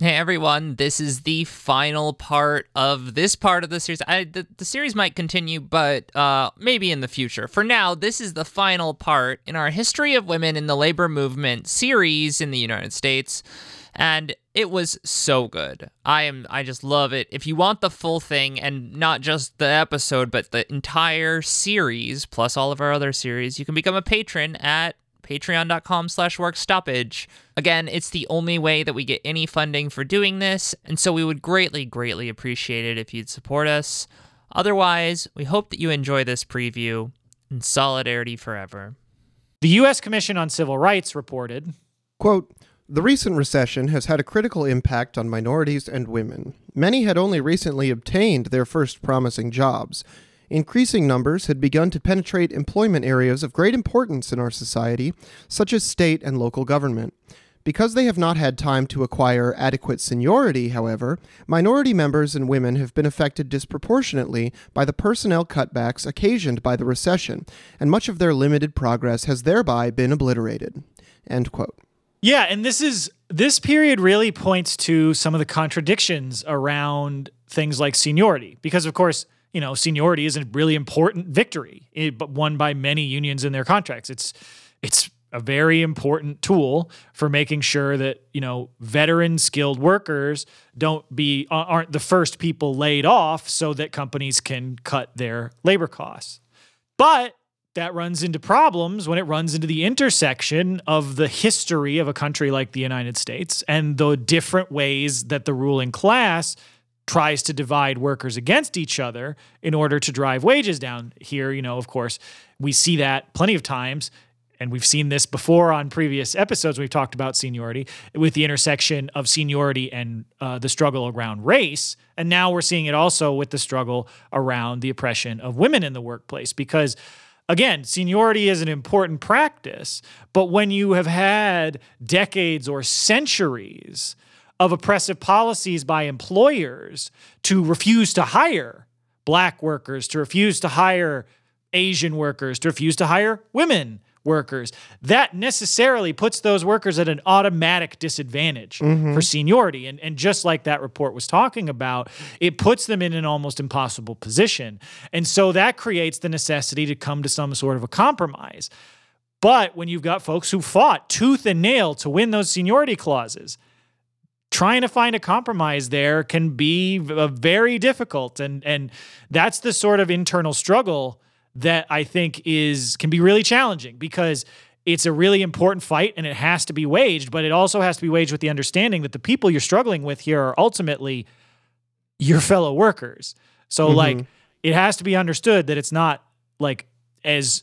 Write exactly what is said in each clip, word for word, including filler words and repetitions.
Hey everyone, this is the final part of this part of the series. I, the, the series might continue, but uh, maybe in the future. For now, this is the final part in our History of Women in the Labor Movement series in the United States, and it was so good. I am, I just love it. If you want the full thing, and not just the episode, but the entire series, plus all of our other series, you can become a patron at patreon.com slash work stoppage. Again, it's the only way that we get any funding for doing this, and so we would greatly, greatly appreciate it if you'd support us. Otherwise, we hope that you enjoy this preview, and solidarity forever. The U S Commission on Civil Rights reported, quote, "The recent recession has had a critical impact on minorities and women. Many had only recently obtained their first promising jobs. Increasing numbers had begun to penetrate employment areas of great importance in our society, such as state and local government. Because they have not had time to acquire adequate seniority, however, minority members and women have been affected disproportionately by the personnel cutbacks occasioned by the recession, and much of their limited progress has thereby been obliterated." End quote. Yeah, and this is this period really points to some of the contradictions around things like seniority, because of course, you know, seniority is a really important victory, but won by many unions in their contracts. It's it's a very important tool for making sure that, you know, veteran skilled workers don't be aren't the first people laid off so that companies can cut their labor costs. But that runs into problems when it runs into the intersection of the history of a country like the United States and the different ways that the ruling class tries to divide workers against each other in order to drive wages down. Here, you know, of course, we see that plenty of times, and we've seen this before on previous episodes. We've talked about seniority with the intersection of seniority and uh, the struggle around race. And now we're seeing it also with the struggle around the oppression of women in the workplace, because again, seniority is an important practice, but when you have had decades or centuries of oppressive policies by employers to refuse to hire black workers, to refuse to hire Asian workers, to refuse to hire women workers, that necessarily puts those workers at an automatic disadvantage mm-hmm. for seniority. And, and just like that report was talking about, it puts them in an almost impossible position. And so that creates the necessity to come to some sort of a compromise. But when you've got folks who fought tooth and nail to win those seniority clauses, trying to find a compromise there can be very difficult. And, and that's the sort of internal struggle that I think is can be really challenging, because it's a really important fight and it has to be waged, but it also has to be waged with the understanding that the people you're struggling with here are ultimately your fellow workers. So mm-hmm. like it has to be understood that it's not like as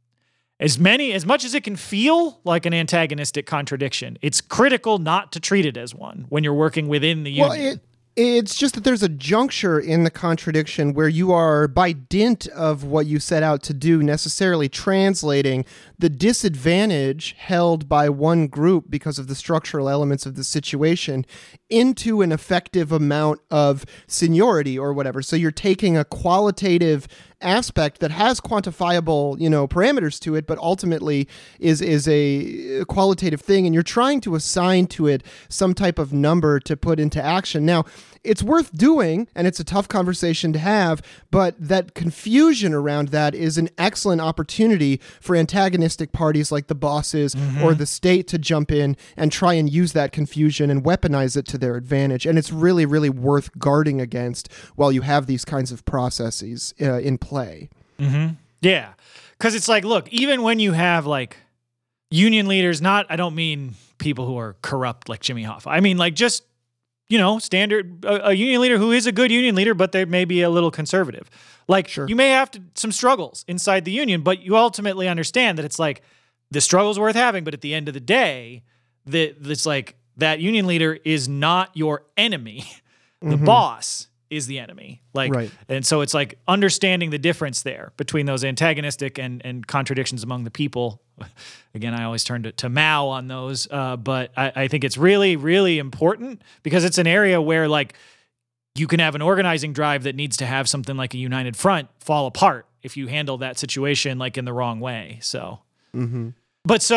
As many, as much as it can feel like an antagonistic contradiction, it's critical not to treat it as one when you're working within the union. Well, it, it's just that there's a juncture in the contradiction where you are, by dint of what you set out to do, necessarily translating the disadvantage held by one group because of the structural elements of the situation into an effective amount of seniority or whatever. So you're taking a qualitative aspect that has quantifiable, you know, parameters to it, but ultimately is is a qualitative thing, and you're trying to assign to it some type of number to put into action. Now, it's worth doing, and it's a tough conversation to have, but that confusion around that is an excellent opportunity for antagonistic parties like the bosses mm-hmm. or the state to jump in and try and use that confusion and weaponize it to their advantage. And it's really, really worth guarding against while you have these kinds of processes uh, in play. Mm-hmm. Yeah. Because it's like, look, even when you have like union leaders, not, I don't mean people who are corrupt like Jimmy Hoffa. I mean like just, you know, standard, a, a union leader who is a good union leader, but they may be a little conservative. Like sure. you may have to, some struggles inside the union, but you ultimately understand that it's like the struggle's worth having, but at the end of the day, that it's like that union leader is not your enemy. The mm-hmm. boss is the enemy. Like, right. And so it's like understanding the difference there between those antagonistic and, and contradictions among the people. Again, I always turn to, to Mao on those, uh, but I, I think it's really, really important because it's an area where like you can have an organizing drive that needs to have something like a united front fall apart if you handle that situation like in the wrong way. So, mm-hmm. but so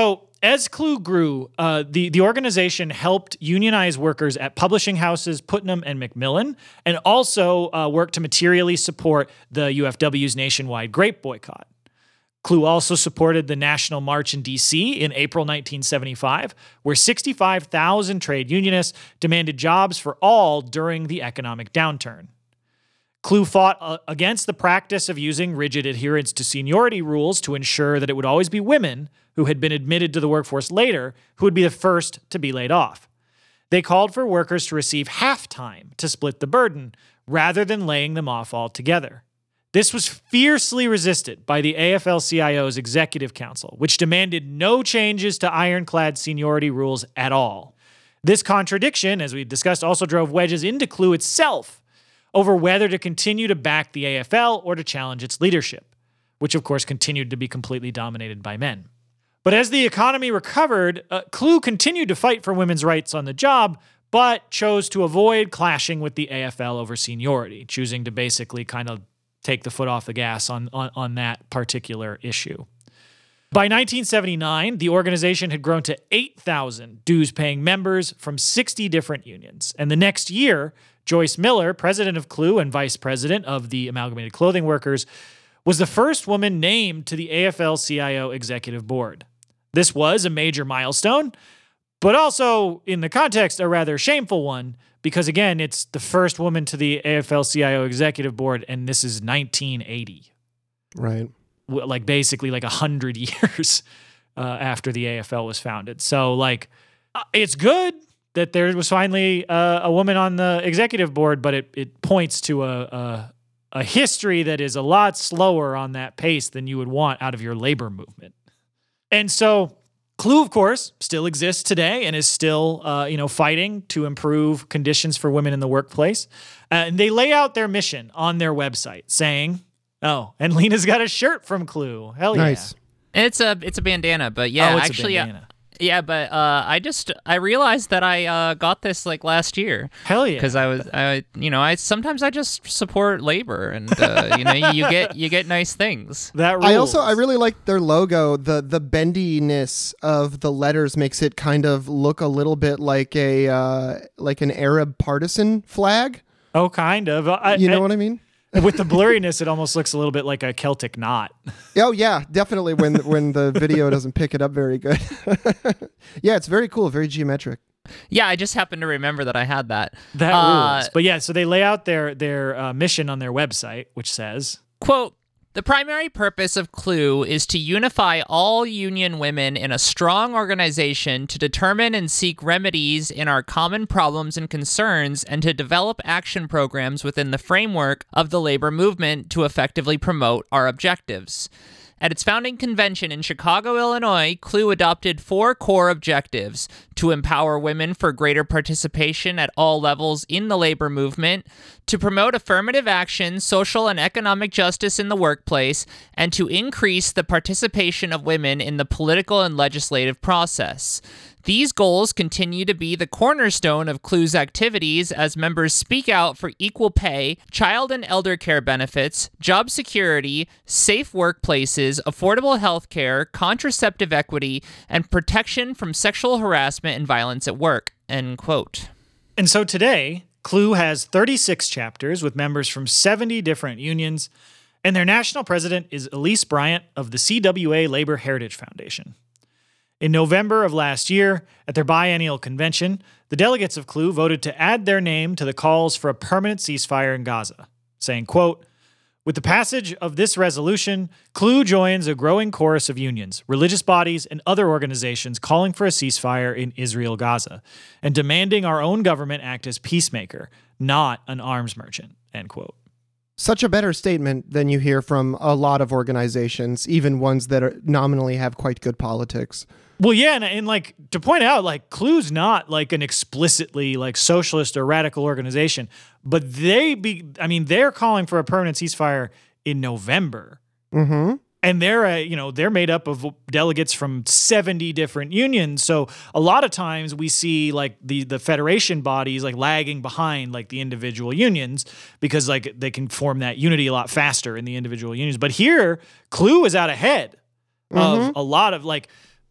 as Clue grew, uh, the, the organization helped unionize workers at publishing houses Putnam and Macmillan, and also uh, worked to materially support the U F W's nationwide grape boycott. Clue also supported the National March in D C in April nineteen seventy-five, where sixty-five thousand trade unionists demanded jobs for all during the economic downturn. Clue fought uh, against the practice of using rigid adherence to seniority rules to ensure that it would always be women who had been admitted to the workforce later who would be the first to be laid off. They called for workers to receive half time to split the burden rather than laying them off altogether. This was fiercely resisted by the A F L C I O's Executive Council, which demanded no changes to ironclad seniority rules at all. This contradiction, as we discussed, also drove wedges into Clue itself over whether to continue to back the A F L or to challenge its leadership, which of course continued to be completely dominated by men. But as the economy recovered, uh, Clue continued to fight for women's rights on the job, but chose to avoid clashing with the A F L over seniority, choosing to basically kind of take the foot off the gas on, on, on that particular issue. By nineteen seventy-nine, the organization had grown to eight thousand dues-paying members from sixty different unions. And the next year, Joyce Miller, president of Clue and vice president of the Amalgamated Clothing Workers, was the first woman named to the A F L C I O executive board. This was a major milestone, but also, in the context, a rather shameful one, because again, it's the first woman to the A F L C I O executive board, and this is nineteen eighty. Right. Like basically like one hundred years uh, after the A F L was founded. So like, it's good that there was finally uh, a woman on the executive board, but it, it points to a, a a history that is a lot slower on that pace than you would want out of your labor movement. And so Clue, of course, still exists today and is still, uh, you know, fighting to improve conditions for women in the workplace. Uh, and they lay out their mission on their website saying, oh, and Lena's got a shirt from Clue. Hell yeah. Nice. It's a it's a bandana, but yeah, Oh, it's a actually, uh, bandana. yeah, but uh, I just I realized that I uh, got this like last year. Hell yeah. Because I was, I you know, I sometimes I just support labor, and uh, you know, you get you get nice things. That rules. I also I really like their logo. The the bendiness of the letters makes it kind of look a little bit like a uh, like an Arab partisan flag. Oh, kind of. I, You know I, what I mean? With the blurriness, it almost looks a little bit like a Celtic knot. Oh yeah, definitely. When when the video doesn't pick it up very good. Yeah, it's very cool, very geometric. Yeah, I just happened to remember that I had that. That Uh, rules. But yeah, so they lay out their their uh, mission on their website, which says, Quote, the primary purpose of Clue is to unify all union women in a strong organization to determine and seek remedies in our common problems and concerns and to develop action programs within the framework of the labor movement to effectively promote our objectives. At its founding convention in Chicago, Illinois, Clue adopted four core objectives: to empower women for greater participation at all levels in the labor movement, to promote affirmative action, social and economic justice in the workplace, and to increase the participation of women in the political and legislative process. These goals continue to be the cornerstone of Clue's activities as members speak out for equal pay, child and elder care benefits, job security, safe workplaces, affordable health care, contraceptive equity, and protection from sexual harassment and violence at work. End quote. and so today, Clue has thirty-six chapters with members from seventy different unions, and their national president is Elise Bryant of the C W A Labor Heritage Foundation. In November of last year, at their biennial convention, the delegates of Clue voted to add their name to the calls for a permanent ceasefire in Gaza, saying, quote, with the passage of this resolution, Clue joins a growing chorus of unions, religious bodies, and other organizations calling for a ceasefire in Israel-Gaza and demanding our own government act as peacemaker, not an arms merchant, end quote. Such a better statement than you hear from a lot of organizations, even ones that are nominally have quite good politics. Well, yeah, and, and like to point out, like Clue's not like an explicitly like socialist or radical organization, but they be, I mean, they're calling for a permanent ceasefire in November, Mm-hmm. and they're uh, you know they're made up of delegates from seventy different unions. So a lot of times we see like the the federation bodies like lagging behind like the individual unions because like they can form that unity a lot faster in the individual unions. But here, Clue is out ahead of Mhm. a lot of like.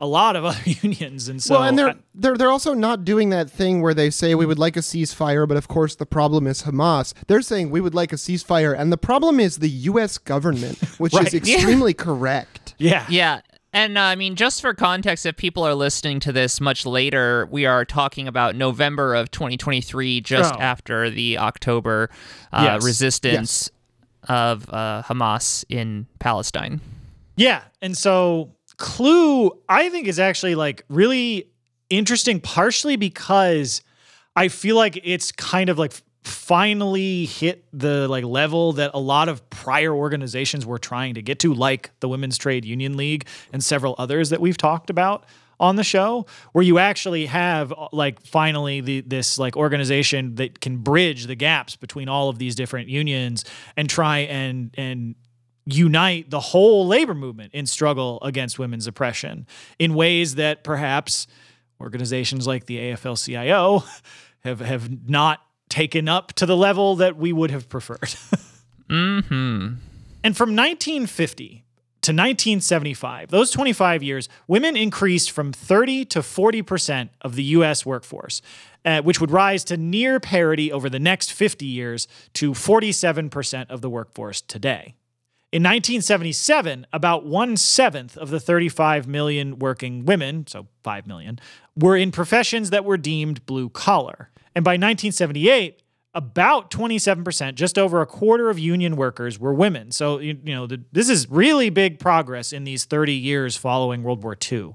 a lot of other unions. And so well, and they're I, they're they're also not doing that thing where they say we would like a ceasefire, but of course the problem is Hamas. They're saying we would like a ceasefire, and the problem is the U S government, which Right. is extremely correct. yeah. Yeah. And uh, I mean, just for context, if people are listening to this much later, we are talking about November of twenty twenty-three, just Oh. after the October uh, Yes. resistance of uh, Hamas in Palestine. Yeah. And so Clue, I think, is actually like really interesting, partially because I feel like it's kind of like finally hit the like level that a lot of prior organizations were trying to get to, like the Women's Trade Union League and several others that we've talked about on the show, where you actually have like finally the this like organization that can bridge the gaps between all of these different unions and try and and unite the whole labor movement in struggle against women's oppression in ways that perhaps organizations like the A F L C I O have have not taken up to the level that we would have preferred. Mm-hmm. And from nineteen fifty to nineteen seventy-five, those twenty-five years, women increased from thirty to forty percent of the U S workforce, uh, which would rise to near parity over the next fifty years to forty-seven percent of the workforce today. In nineteen seventy-seven, about one-seventh of the thirty-five million working women, so five million, were in professions that were deemed blue-collar. And by nineteen seventy-eight, about twenty-seven percent, just over a quarter of union workers were women. So, you, you know, the, this is really big progress in these thirty years following World War Two.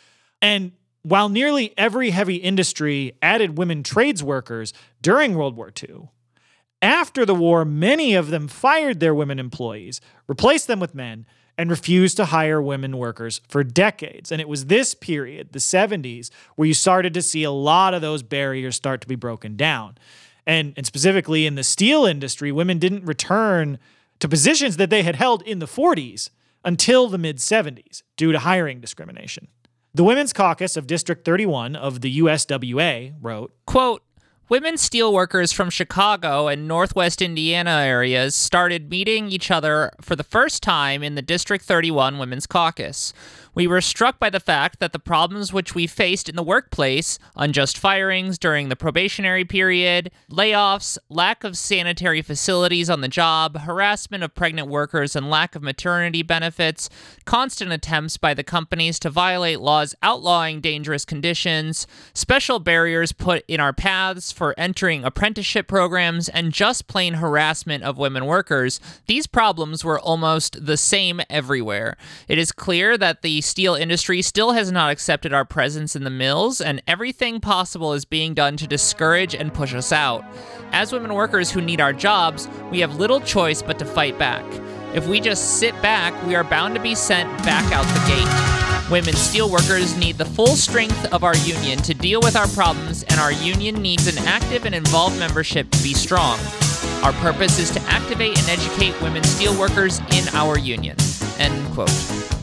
And while nearly every heavy industry added women trades workers during World War Two, after the war, many of them fired their women employees, replaced them with men, and refused to hire women workers for decades. And it was this period, the seventies, where you started to see a lot of those barriers start to be broken down. And, and specifically in the steel industry, women didn't return to positions that they had held in the forties until the mid-seventies due to hiring discrimination. The Women's Caucus of District thirty-one of the U S W A wrote, Quote, women steelworkers from Chicago and Northwest Indiana areas started meeting each other for the first time in the District thirty-one Women's Caucus. We were struck by the fact that the problems which we faced in the workplace, unjust firings during the probationary period, layoffs, lack of sanitary facilities on the job, harassment of pregnant workers, and lack of maternity benefits, constant attempts by the companies to violate laws outlawing dangerous conditions, special barriers put in our paths for entering apprenticeship programs, and just plain harassment of women workers, these problems were almost the same everywhere. It is clear that the steel industry still has not accepted our presence in the mills, and everything possible is being done to discourage and push us out. As women workers who need our jobs, we have little choice but to fight back. If we just sit back, we are bound to be sent back out the gate. Women steelworkers need the full strength of our union to deal with our problems, and our union needs an active and involved membership to be strong. Our purpose is to activate and educate women steelworkers in our union. End quote.